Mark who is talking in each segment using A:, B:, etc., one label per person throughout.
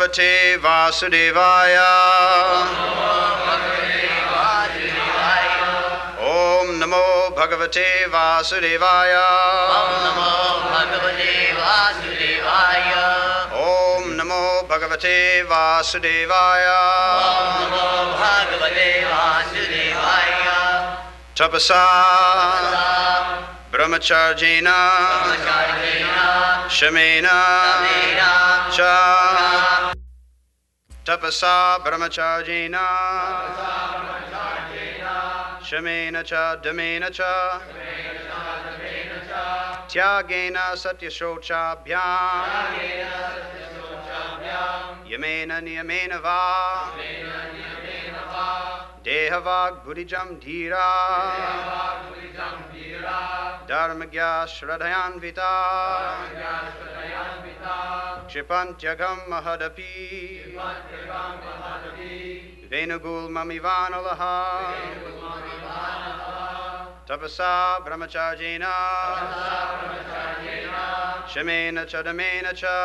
A: Bhagavate Vasudevaya. Om Namo Bhagavate Vasudevaya. Om Namo Bhagavate Vasudevaya. Tapasa Brahmacharjena Shamena Cha. Tapasa Brahmacharjena Shamena Cha Damena Cha Tyagena Satyashochabhyam Yamena Niyamena Va Dehavag Buddhijam Dhira Dharmagya Shradhayanvita Kshipantyagam Mahadapi Venugul Mamivanalaha Tapasa Brahmacharjena Shamena Chadamena Cha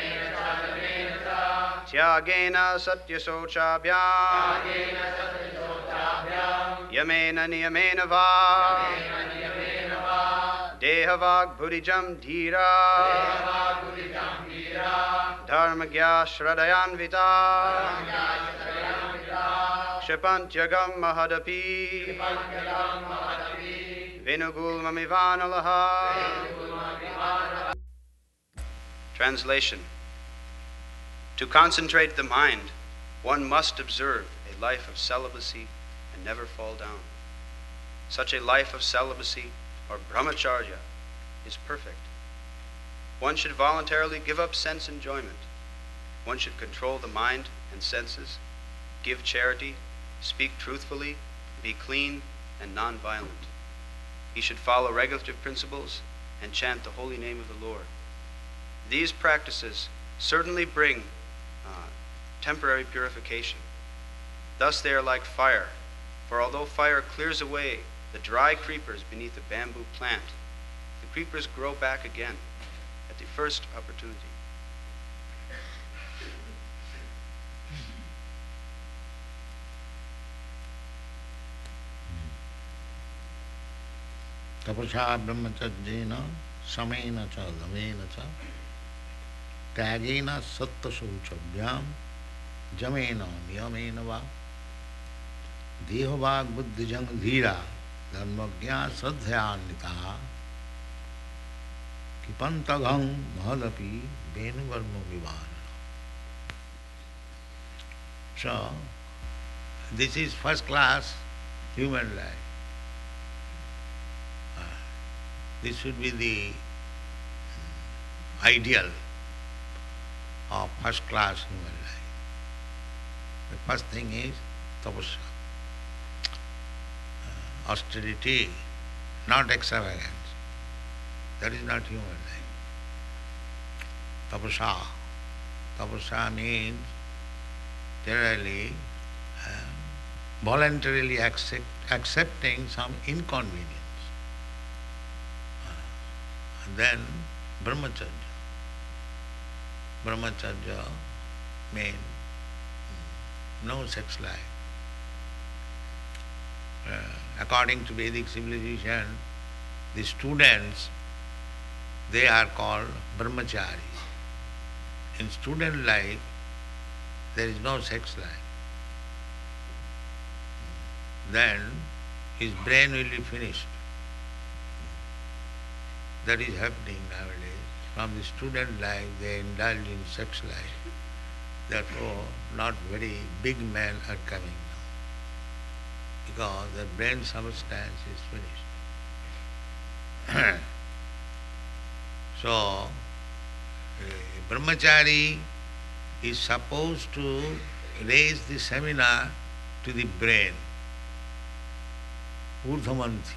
A: Tyagena Satyasochabhyam Yamena Niyamena Va Dehavag Buddhijam Dhira Dharmagya Shradhayanvita Kshipantyagam Mahadapi Venugul Mamivanalaha. Translation. To concentrate the mind, one must observe a life of celibacy and never fall down. Such a life of celibacy, or brahmacharya, is perfect. One should voluntarily give up sense enjoyment. One should control the mind and senses, give charity, speak truthfully, be clean and non-violent. He should follow regulative principles and chant the holy name of the Lord. These practices certainly bring temporary purification. Thus they are like fire, for although fire clears away the dry creepers beneath a bamboo plant, the creepers grow back again at the first opportunity.
B: Tapasa brahmacharjena samena cha damena cha tyagena satyasochabhyam jamena niyamena va dehavag buddhijam dhira dharmagya sadhyanita kipantagam mahadapi venuvarma vivana. So, this is first class human life. This should be the ideal of first class human life. The first thing is tapasya, austerity, not extravagance. That is not human life. Tapasya. Tapasya means generally voluntarily accepting some inconvenience. Then brahmacharya. Brahmacharya means no sex life. According to Vedic civilization, the students, they are called brahmacharis. In student life, there is no sex life. Then his brain will be finished. That is happening nowadays. From the student life, they indulge in sex life. Therefore, not very big men are coming now, because the brain substance is finished. So, a brahmachari is supposed to raise the seminar to the brain, urdhvamanthi.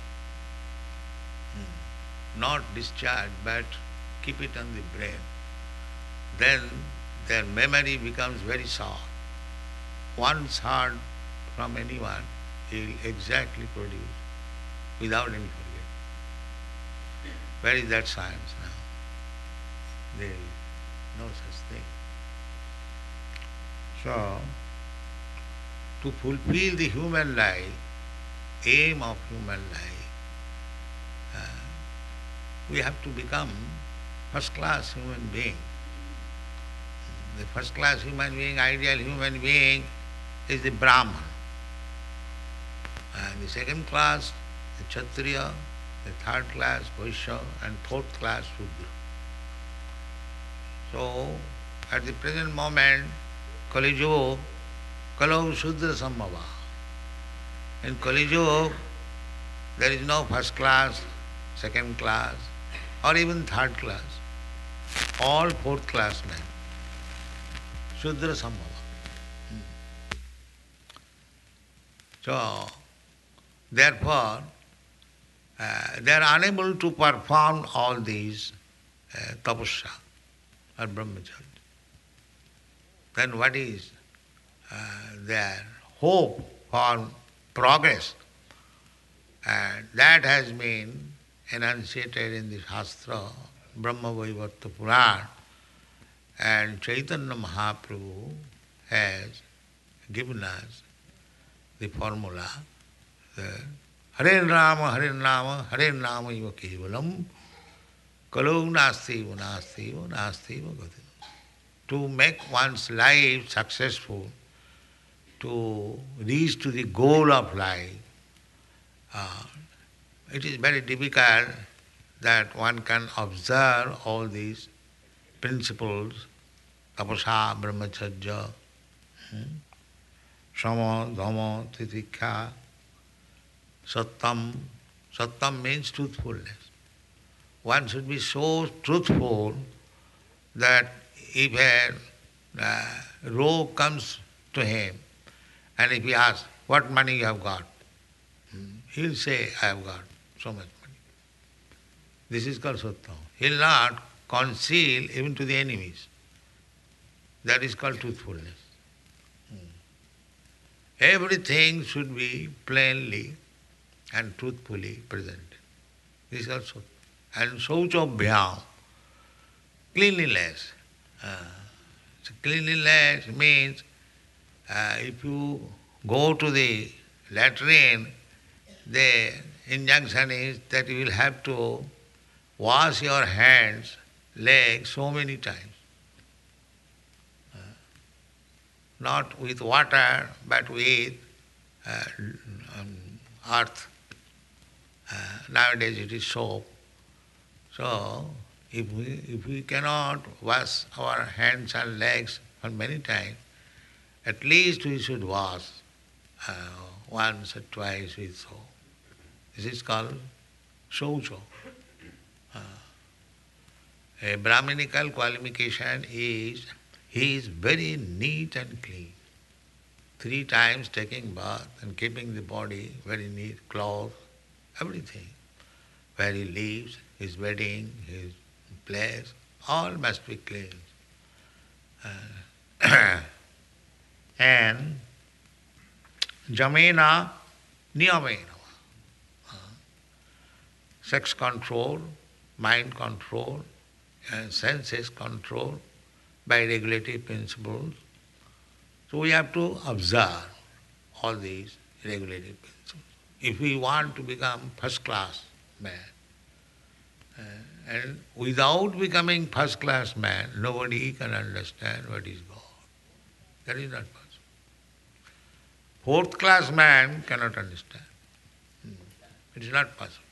B: Not discharge, but keep it on the brain. Then their memory becomes very short. Once heard from anyone, he will exactly produce without any forgetting. Where is that science now? There is no such thing. So, to fulfill the human life, aim of human life, we have to become first-class human being. The first-class human being, ideal human being, is the Brahman. And the second class, the Kshatriya, the third class, Vaishya, and fourth class, Shudra. So, at the present moment, Kali Yuga, Kalau Shudra Sambhava. In Kali Yuga, there is no first class, second class, or even third class. All fourth class men. Shudra Sambhava. So, therefore, they are unable to perform all these tapasya or brahmacharya. Then what is their hope for progress? And that has been enunciated in the Shastra, Brahma Vaivarta Purana, and Chaitanya Mahaprabhu has given us the formula, Hare Rama, Hare Rama, Hare Rama iva kevalam, kalau nasti nasti nasti gati. To make one's life successful, to reach to the goal of life, it is very difficult that one can observe all these principles, tapasa, brahmacharya, sama, dhamma, titikha, sattam. Sattam means truthfulness. One should be so truthful that if a rogue comes to him and if he asks, what money you have got? He will say, I have got so much money. This is called sattam. He will not conceal even to the enemies. That is called truthfulness. Everything should be plainly and truthfully presented. This is also. And sauchabhyam, cleanliness. So cleanliness means if you go to the latrine, the injunction is that you will have to wash your hands, legs so many times. Not with water, but with earth. Nowadays it is soap. So, if we cannot wash our hands and legs for many times, at least we should wash once or twice with soap. This is called shaucha. A Brahminical qualification is he is very neat and clean. 3 times taking bath and keeping the body very neat, clothes, everything. Where he lives, his wedding, his place, all must be clean. And jamena niyamena. Sex control, mind control, and senses control by regulative principles. So we have to observe all these regulative principles. If we want to become first class man, and without becoming first class man, nobody can understand what is God. That is not possible. Fourth class man cannot understand. It is not possible.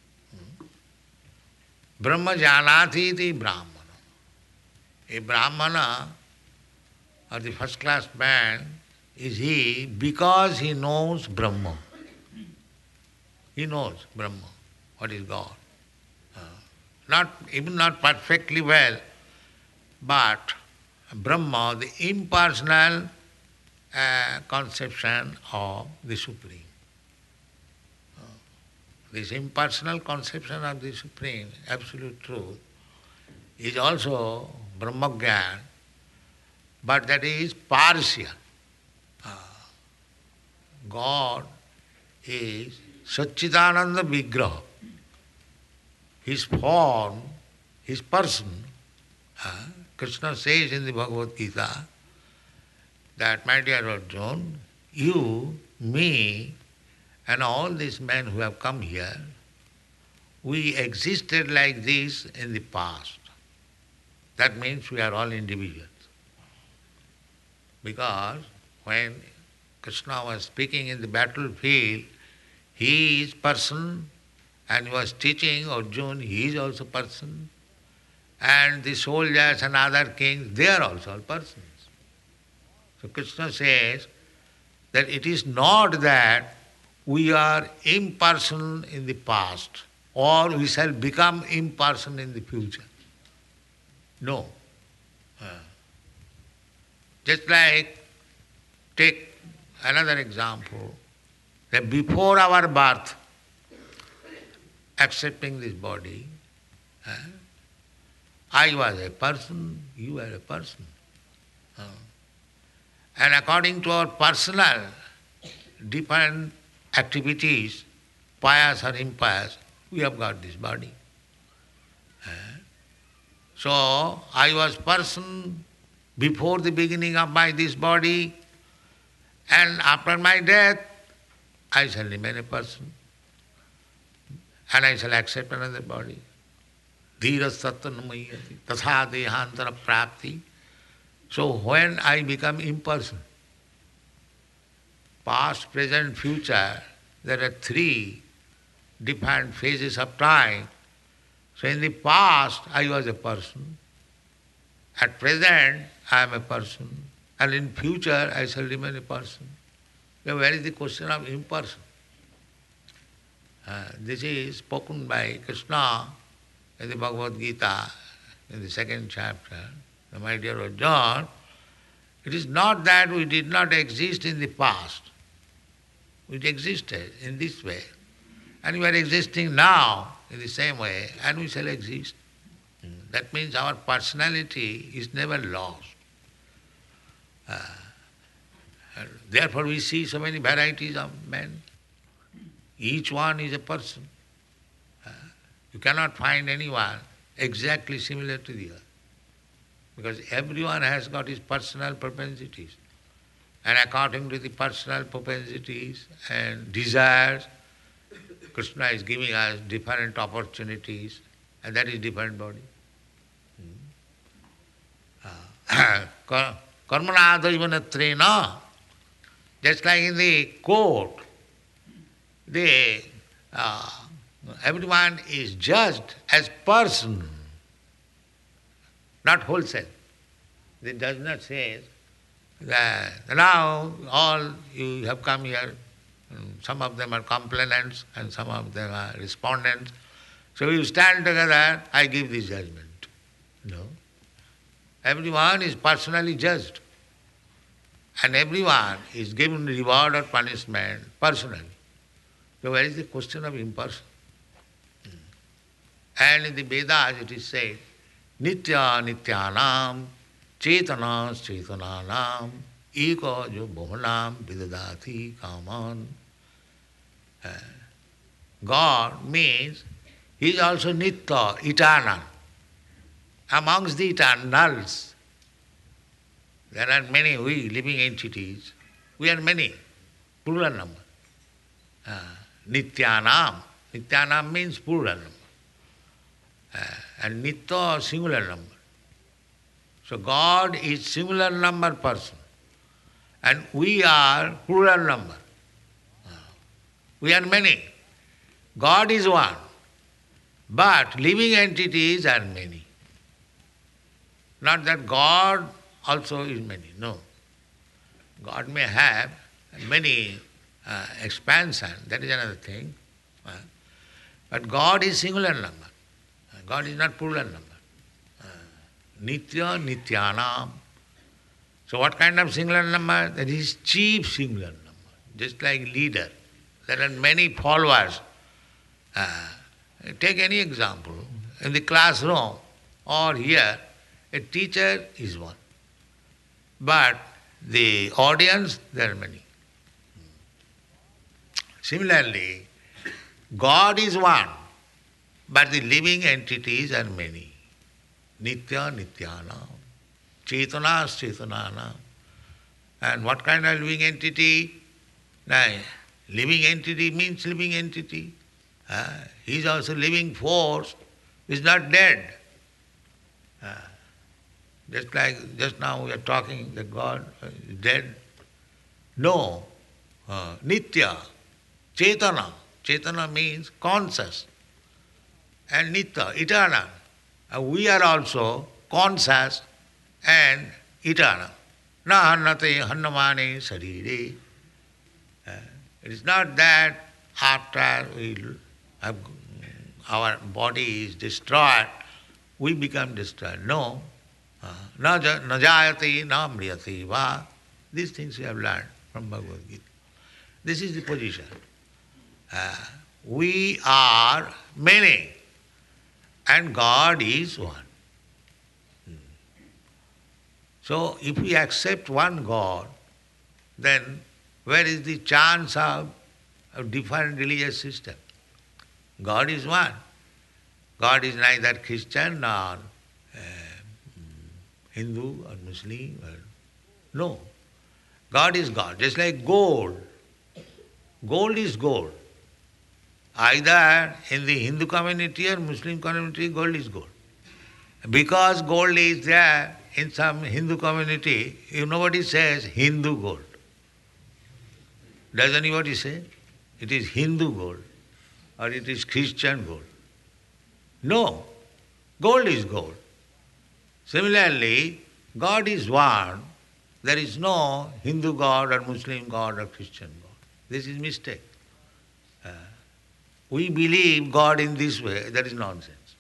B: Brahma janati iti brahmana. A brahmana or the first class man is he because he knows Brahma. He knows Brahma, what is God. Even not perfectly well, but Brahma, the impersonal conception of the Supreme. This impersonal conception of the Supreme, absolute truth, is also Brahmagyan, but that is partial. God is Satchidananda Vigraha. His form, his person, Krishna says in the Bhagavad Gita, that, my dear Arjun, you, me, and all these men who have come here, we existed like this in the past. That means we are all individuals. Because when Krishna was speaking in the battlefield, he is person, and he was teaching Arjuna, he is also person. And the soldiers and other kings, they are also all persons. So Krishna says that it is not that we are impersonal in the past or we shall become impersonal in the future. No. Just like, take another example, that before our birth, accepting this body, I was a person, you are a person. And according to our personal different activities, pious or impious, we have got this body. So I was person before the beginning of this body, and after my death, I shall remain a person. And I shall accept another body. Dhira sattanamayati, tatha dehantara prapti. So when I become impersonal, past, present, future, there are three different phases of time. So in the past, I was a person. At present, I am a person. And in future, I shall remain a person. Now, where is the question of impersonal? This is spoken by Krishna in the Bhagavad Gita, in the 2nd chapter. My dear Arjuna, it is not that we did not exist in the past. We existed in this way. And we are existing now in the same way, and we shall exist. That means our personality is never lost. Therefore we see so many varieties of men. Each one is a person. You cannot find anyone exactly similar to the other. Because everyone has got his personal propensities. And according to the personal propensities and desires, Krishna is giving us different opportunities, and that is different body. Karmana daivanatreena. Just like in the court, everyone is judged as person, not wholesale. It does not say that now all you have come here, some of them are complainants and some of them are respondents. So you stand together, I give this judgment. No. Everyone is personally judged. And everyone is given reward or punishment personally. So where is the question of impersonal? And in the Vedas it is said, Nitya nityanam chetana chetananam eko jo bhuvanam vidadati kaman. God means He is also nitya, eternal. Amongst the eternals, there are many we living entities. We are many, plural number. Nityanam. Nityanam means plural number. And Nitya, singular number. So God is singular number person. And we are plural number. We are many. God is one. But living entities are many. Not that God also is many, no. God may have many expansion, that is another thing. But God is singular number. God is not plural number. Nitya, nityanam. So what kind of singular number? That is chief singular number. Just like leader. There are many followers. Take any example. In the classroom or here, a teacher is one. But the audience, there are many. Similarly, God is one, but the living entities are many. Nitya nityanam, chetana chetananam. And what kind of living entity? Now, living entity means living entity. He is also living force, is not dead. Just like just now we are talking that God is dead. No. Nitya, Chetana. Chetana means conscious. And Nitya, eternal. We are also conscious and eternal. Na hannate hannamane sarire. It is not that after our body is destroyed, we become destroyed. No. Na jayate na mriyate va. These things we have learned from Bhagavad Gita. This is the position. We are many and God is one. So if we accept one God, then where is the chance of different religious system? God is one. God is neither Christian nor Hindu or Muslim. No. God is God. Just like gold. Gold is gold. Either in the Hindu community or Muslim community, gold is gold. Because gold is there in some Hindu community, nobody says Hindu gold. Does anybody say it is Hindu gold or it is Christian gold? No. Gold is gold. Similarly, God is one. There is no Hindu God or Muslim God or Christian God. This is mistake. We believe God in this way, that is nonsense.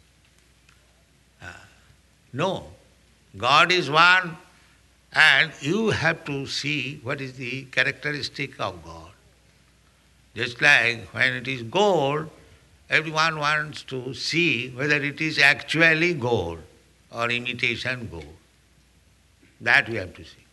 B: No. God is one and you have to see what is the characteristic of God. Just like when it is gold, everyone wants to see whether it is actually gold or imitation gold. That we have to see.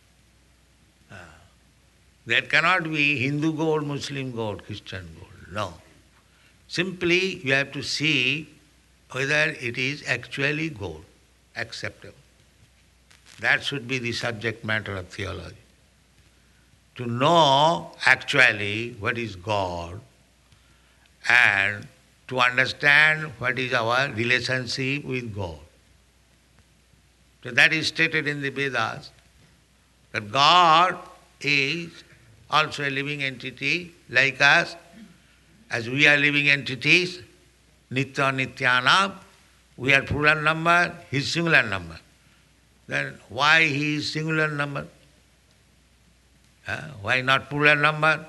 B: That cannot be Hindu gold, Muslim gold, Christian gold. No. Simply you have to see whether it is actually gold, acceptable. That should be the subject matter of theology. To know actually what is God and to understand what is our relationship with God. So that is stated in the Vedas, that God is also a living entity like us, as we are living entities, Nitya Nityanam, we are plural number, he is singular number. Then why he is singular number? Why not plural number?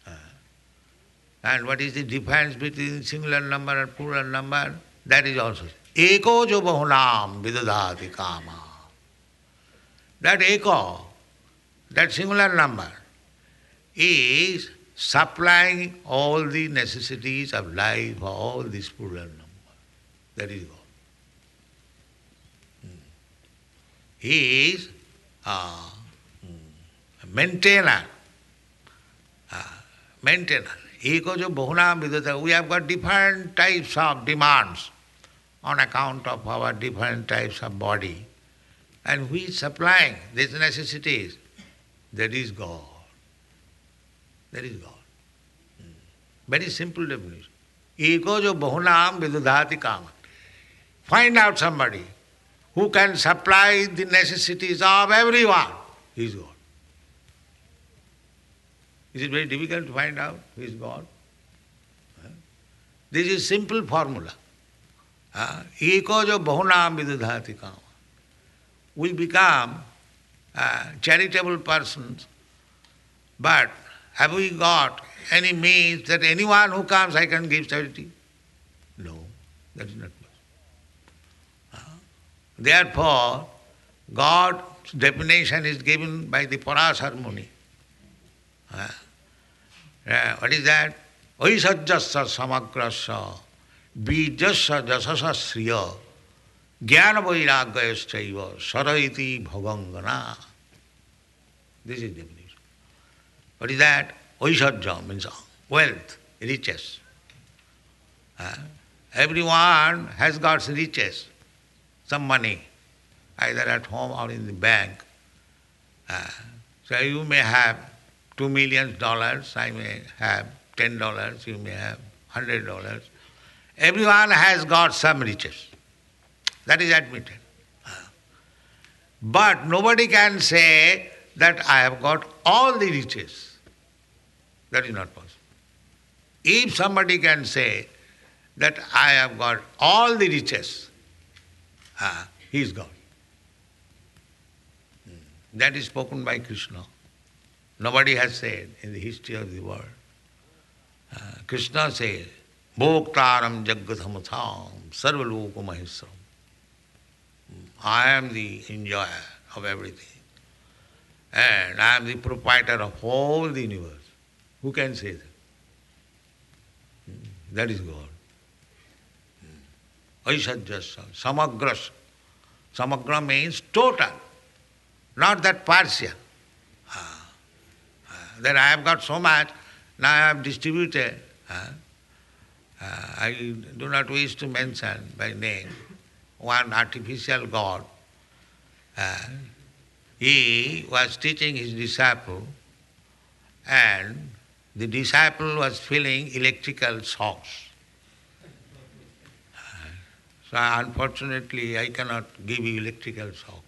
B: And what is the difference between singular number and plural number? That is also. Eko jo bahunam vidadhati kama. That eko, that singular number, is supplying all the necessities of life for all this plural number. That is God. He is maintainer. Maintainer. Eko jo bahunam vidadhati. We have got different types of demands on account of our different types of body. And who is supplying these necessities? That is God. That is God. Very simple definition. Eko jo bahunam vidadhati kama. Find out somebody who can supply the necessities of everyone. He is God. Is it very difficult to find out who is God? This is simple formula. Eko jo bahunam vidadhati kama. We become charitable persons, but have we got any means that anyone who comes I can give charity? No, that is not possible. Therefore, God's definition is given by the Parasar Muni. What is that? Aisajjasya samagrasya bijasya jasasa sriya jnana vairagyayasthaiva saraiti bhavangana. This is definition. What is that? Aisajya means wealth, riches. Everyone has got riches, some money, either at home or in the bank. So you may have $2 million, I may have $10, you may have $100. Everyone has got some riches. That is admitted. But nobody can say that I have got all the riches. That is not possible. If somebody can say that I have got all the riches, he is God. That is spoken by Krishna. Nobody has said in the history of the world. Krishna says, Bhoktaram Jaggatamatham Sarvaloka Maheswaram. I am the enjoyer of everything. And I am the proprietor of all the universe. Who can say that? That is God. Aishajyasya, samagrasya. Samagra means total, not that partial. That I have got so much, now I have distributed. I do not wish to mention by name one artificial God. He was teaching his disciple, and the disciple was feeling electrical shocks. So unfortunately I cannot give you electrical shocks.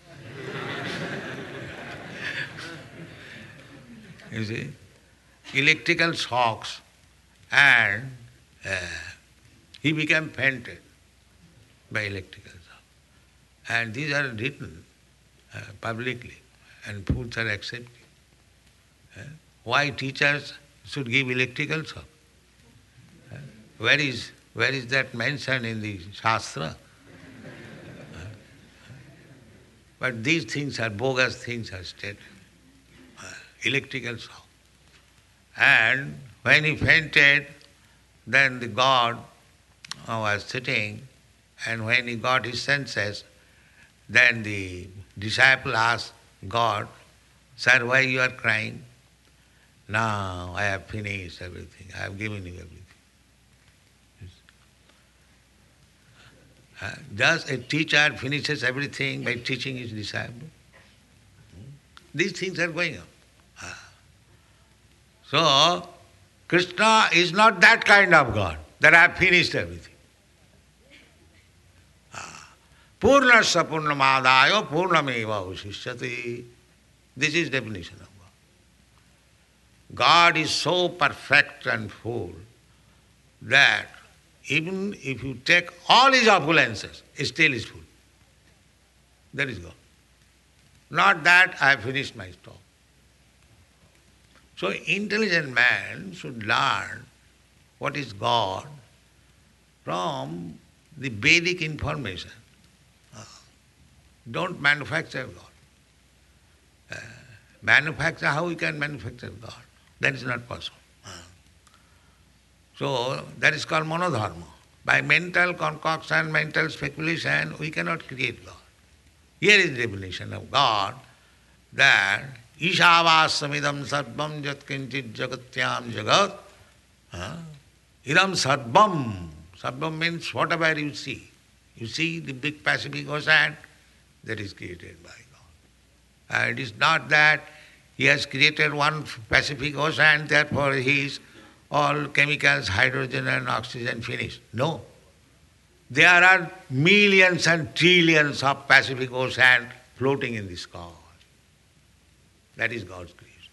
B: You see, electrical shocks, and he became fainted by electrical shock. And these are written publicly, and fools are accepted. Why teachers should give electrical shock? Where is that mentioned in the Shastra? But these things are bogus things are stated. Electrical shock. And when he fainted, then the God was sitting, and when he got his senses, then the disciple asked God, Sir, why you are crying? Now I have finished everything. I have given you everything. Just a teacher finishes everything by teaching his disciple. These things are going on. So, Krishna is not that kind of God, that I have finished everything. Purnasya purnamadayo purnameva ushishyati. This is definition of God. God is so perfect and full that even if you take all his opulences, it still is full. That is God. Not that I have finished my stock. So intelligent man should learn what is God from the Vedic information. Don't manufacture God. Manufacture, how we can manufacture God? That is not possible. So that is called monodharma. By mental concoction, mental speculation, we cannot create God. Here is the definition of God, that Ishavassamidam sarvam jat kinchit jagatyam jagat. Idam sarvam. Sarvam means whatever you see. You see the big Pacific Ocean, that is created by God. And it is not that he has created one Pacific Ocean, therefore he is all chemicals, hydrogen and oxygen finished. No. There are millions and trillions of Pacific Ocean floating in the sky. That is God's creation.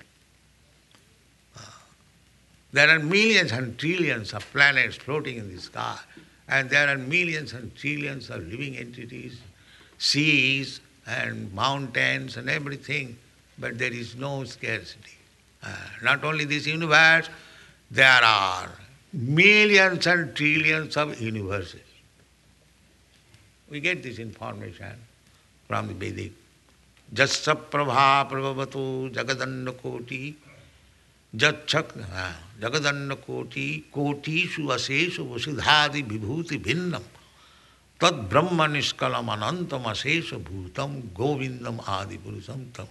B: There are millions and trillions of planets floating in the sky, and there are millions and trillions of living entities, seas and mountains and everything, but there is no scarcity. Not only this universe, there are millions and trillions of universes. We get this information from the Vedic. Jasya prabha prabhavatu jagadanna koti jagadanna koti kotishu aseshu vasidhadi vibhuti bhinnam tad brahma niskalam anantam asesha bhutam govindam adi purusam tam.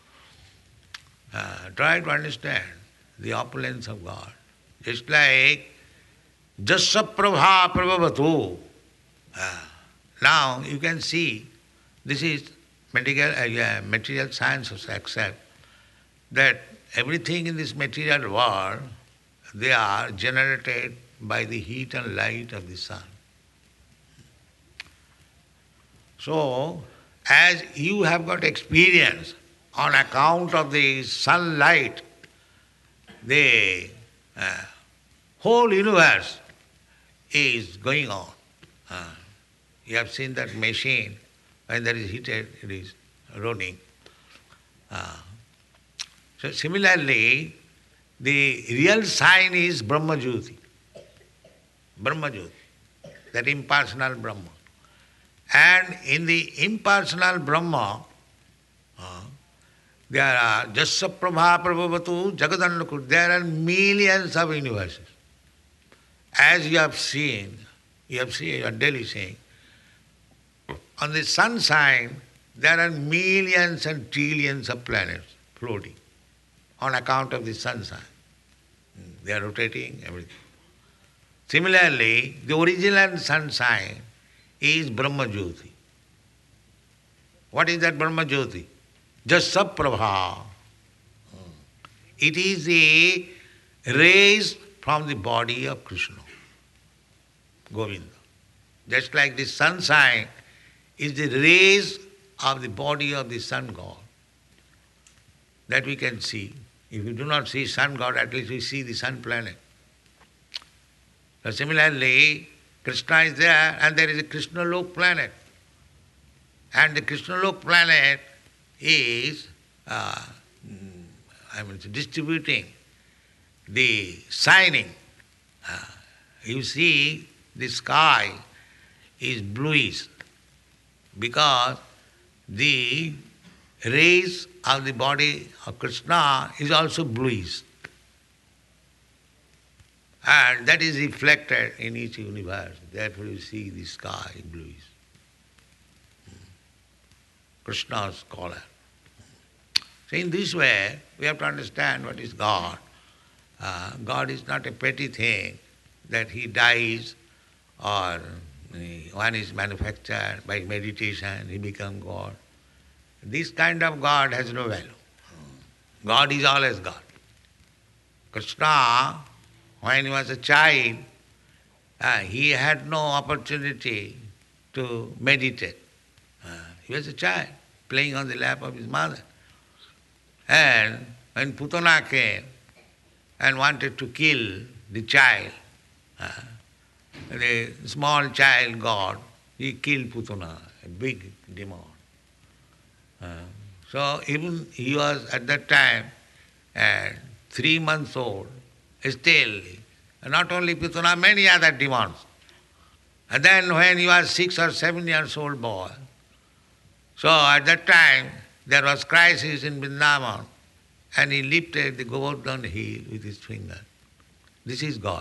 B: Try to understand the opulence of God. Just like Jasya prabha prabhavatu. Now you can see, this is material science also accept, that everything in this material world, they are generated by the heat and light of the sun. So, as you have got experience on account of the sunlight, the whole universe is going on. You have seen that machine, when there is heated, it is running. So similarly, the real sign is Brahma-jyoti. Brahma-jyoti, that impersonal Brahma. And in the impersonal Brahma, there are Jasya Prabha Prabhavatu Jagadannakur. There are millions of universes. As you have seen, you are daily seeing, on the sun sign, there are millions and trillions of planets floating on account of the sun sign. They are rotating, everything. Similarly, the original sun sign is Brahma-jyoti. What is that Brahma-jyoti? Jasya Prabha. It is the rays from the body of Krishna, Govinda. Just like the sun sign is the rays of the body of the sun god. That we can see. If you do not see sun god, at least we see the sun planet. So similarly, Krishna is there and there is a Krishna Lok planet. And the Krishna Lok planet is distributing the shining. You see, the sky is bluish because the rays of the body of Krishna is also bluish. And that is reflected in each universe. Therefore you see the sky bluish. Krishna's color. So in this way, we have to understand what is God. God is not a petty thing that he dies or one is manufactured by meditation, he becomes God. This kind of God has no value. God is always God. Krishna, when he was a child, he had no opportunity to meditate. He was a child, playing on the lap of his mother. And when Putana came and wanted to kill the child, the small child god, he killed Putana, a big demon. So even he was at that time 3 months old, still, not only Putana, many other demons. And then when he was 6 or 7 years old boy, so at that time there was crisis in Vrindavan, and he lifted the Govardhan hill with his finger. This is God.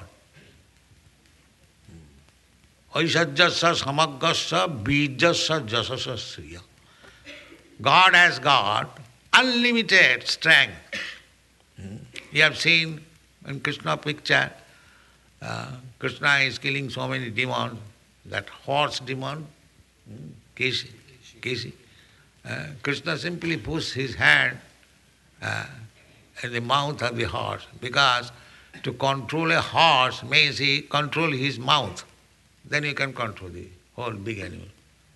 B: Aishajyasya samagasya bijasya jasasya sriya. God has got unlimited strength. You have seen in Krishna picture, Krishna is killing so many demons, that horse demon, Keshi. Krishna simply puts his hand in the mouth of the horse, because to control a horse means he control his mouth. Then you can control the whole big animal.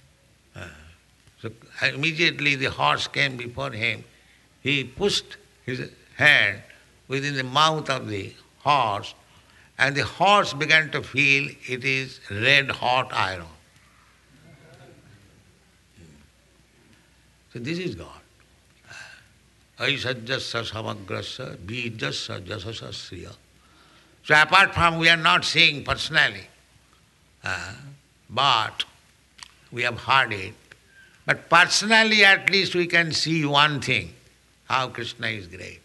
B: So immediately the horse came before him. He pushed his hand within the mouth of the horse, and the horse began to feel it is red hot iron. So this is God. Aishajyasya samagrasya bijasya jasasya sriya. So apart from we are not seeing personally, but we have heard it. But personally at least we can see one thing, how Krishna is great.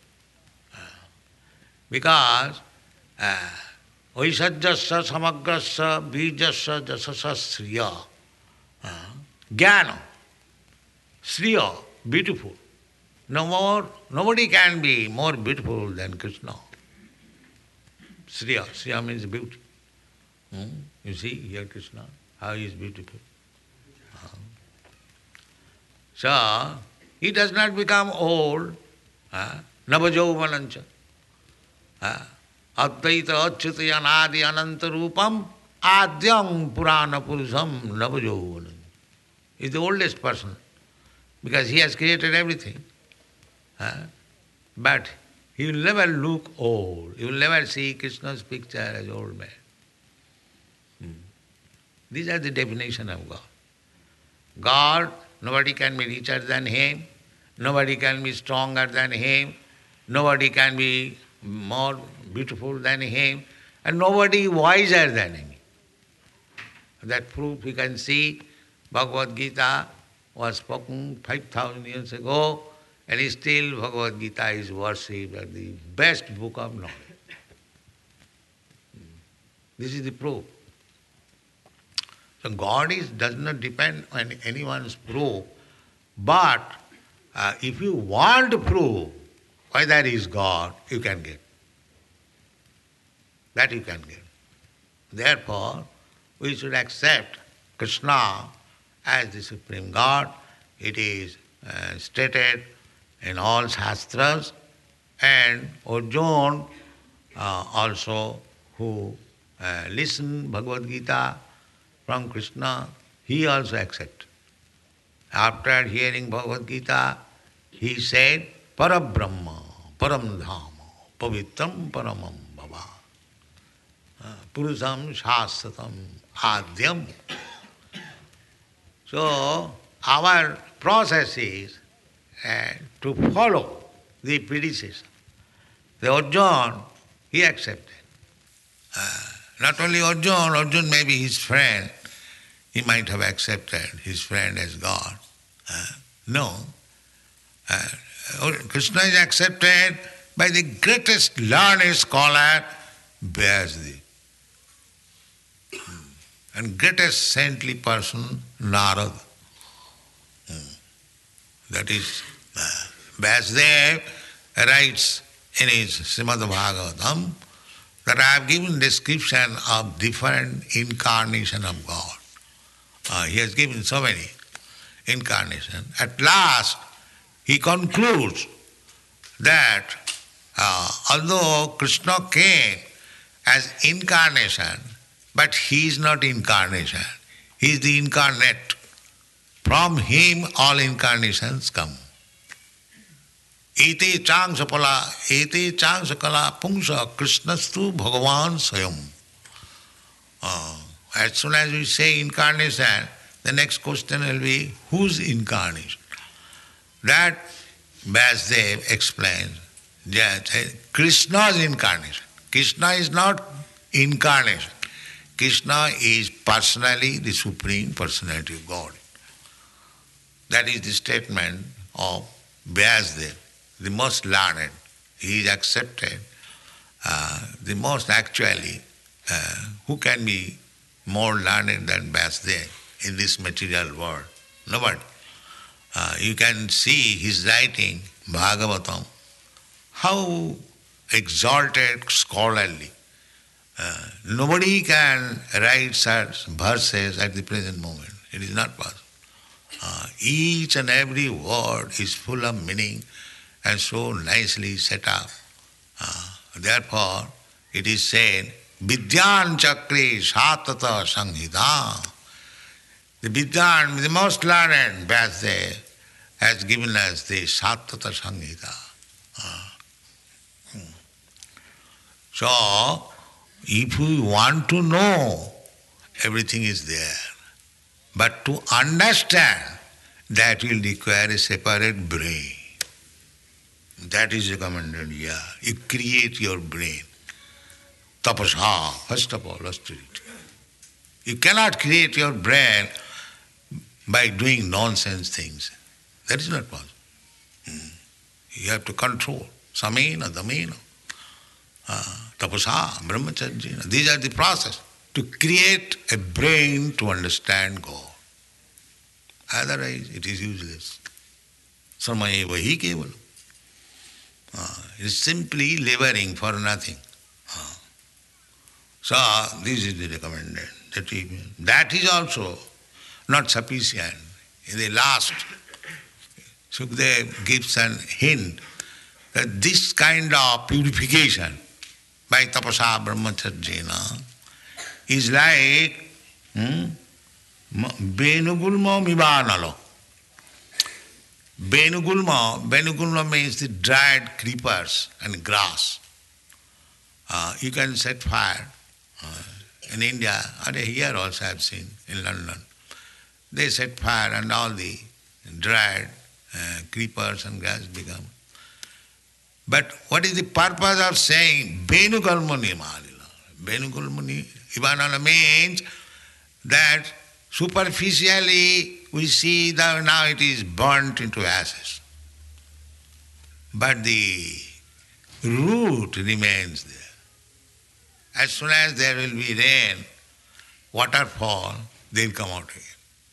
B: Because Aishajyasya samagrasya bijasya jasasya sriya. Jnana, sriya, beautiful. Nobody can be more beautiful than Krishna. Sriya means beauty. You see here Krishna, how he is beautiful. So, he does not become old Navajauvanancha. Advaita achyuta anadi ananta rupam adyam purana purusham navajauvanancha. He is the oldest person because he has created everything. But he will never look old. You will never see Krishna's picture as old man. These are the definition of God. God, nobody can be richer than him, nobody can be stronger than him, nobody can be more beautiful than him, and nobody wiser than him. That proof we can see. Bhagavad Gita was spoken 5,000 years ago, and still Bhagavad Gita is worshipped as the best book of knowledge. This is the proof. So God does not depend on anyone's proof, but if you want to prove whether he is God, you can get. That you can get. Therefore, we should accept Krishna as the Supreme God. It is stated in all Shastras, and Arjuna also, who listened Bhagavad Gita from Krishna, he also accepted. After hearing Bhagavad Gita, he said, Parabrahma, Paramdhama, Pavitram Paramam Bhava, Purusham Shastratam Adyam. So, our process is to follow the predecessor. The Arjuna, he accepted. Not only Arjuna, Arjuna may be his friend. He might have accepted his friend as God. No. Krishna is accepted by the greatest learned scholar, Vyasdev, and greatest saintly person, Narada. That is, Vyasdev writes in his Srimad Bhagavatam that I have given description of different incarnation of God. He has given so many incarnations. At last, he concludes that although Krishna came as incarnation, but he is not incarnation. He is the incarnate. From him all incarnations come. Iti changsapala pungsa krishnastu bhagavan swayam. As soon as we say incarnation, the next question will be, whose incarnation? That Vyasdev explains that Krishna's incarnation. Krishna is not incarnation. Krishna is personally the Supreme Personality of God. That is the statement of Vyasdev, the most learned. He is accepted, the most actually, who can be more learned than Vyasdev in this material world? Nobody. You can see his writing, Bhagavatam, how exalted, scholarly. Nobody can write such verses at the present moment. It is not possible. Each and every word is full of meaning and so nicely set up. Therefore, it is said, Vidyan Chakri Satata Sanghita. The Vidyan, the most learned Vyasdev, has given us the Satata Sanghita. So, if we want to know, everything is there. But to understand, that will require a separate brain. That is recommended here. You create your brain. Tapasa, first of all, austerity. You cannot create your brain by doing nonsense things. That is not possible. You have to control. Samena, damena, tapasa, brahmacharya. These are the process to create a brain to understand God. Otherwise, it is useless. Samayeva hi kevalam. It is simply laboring for nothing. So, this is the recommended. That is also not sufficient. In the last, Sukadeva gives an hint that this kind of purification by tapasa brahmacharjena is like Venugulma mivanalo. Venugulma means the dried creepers and grass. You can set fire. In India, and here also I have seen in London, they set fire and all the dried creepers and grass become. But what is the purpose of saying Venugulma nivanalo? Venugulma nivanalo means that superficially we see that now it is burnt into ashes. But the root remains there. As soon as there will be rain, waterfall, they will come out again.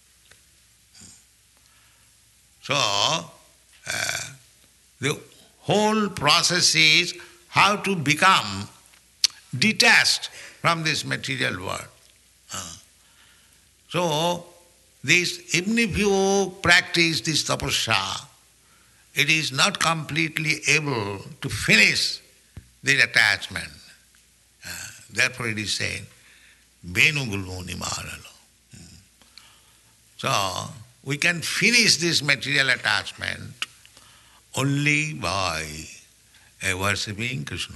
B: So, the whole process is how to become detached from this material world. So, even if you practice this tapasya, it is not completely able to finish the attachment. Therefore it is said, Venugulmo nivaralo. So, we can finish this material attachment only by worshipping Krishna.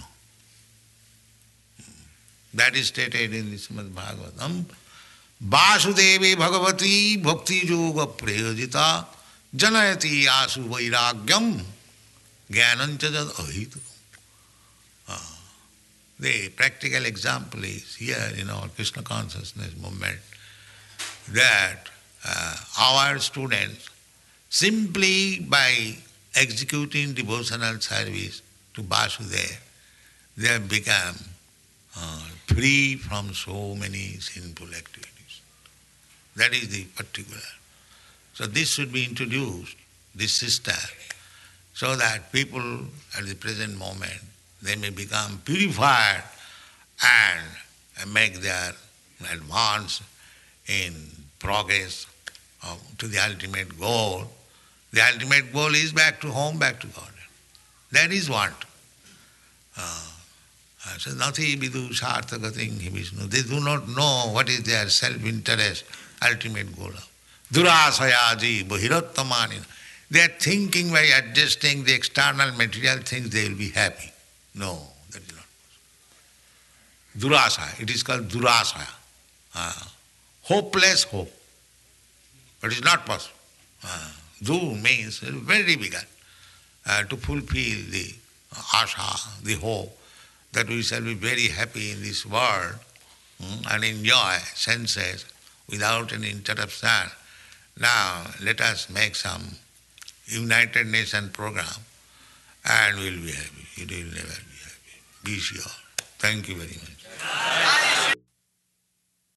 B: That is stated in the Srimad Bhagavatam. Vasudevi Bhagavati Bhakti Yoga Prayojita Janayati Asu Vairagyam Jnanancha Ahitu. The practical example is here in our Krishna consciousness movement that our students, simply by executing devotional service to Vasudeva, they have become free from so many sinful activities. That is the particular. So this should be introduced, this system, so that people at the present moment, they may become purified and make their advance in progress to the ultimate goal. The ultimate goal is back to home, back to God. That is what. So nati vidu sarthagating hi Vishnu. They do not know what is their self-interest, ultimate goal. Durasayaji bhirottamani. They are thinking by adjusting the external material things they will be happy. No, that is not possible. Durasa, it is called durasa. Hopeless hope. But it is not possible. Du means very difficult to fulfill the asha, the hope, that we shall be very happy in this world and enjoy senses without any interruption. Now let us make some United Nations program and we will be happy. It will never be happy. Be sure. Thank you very much.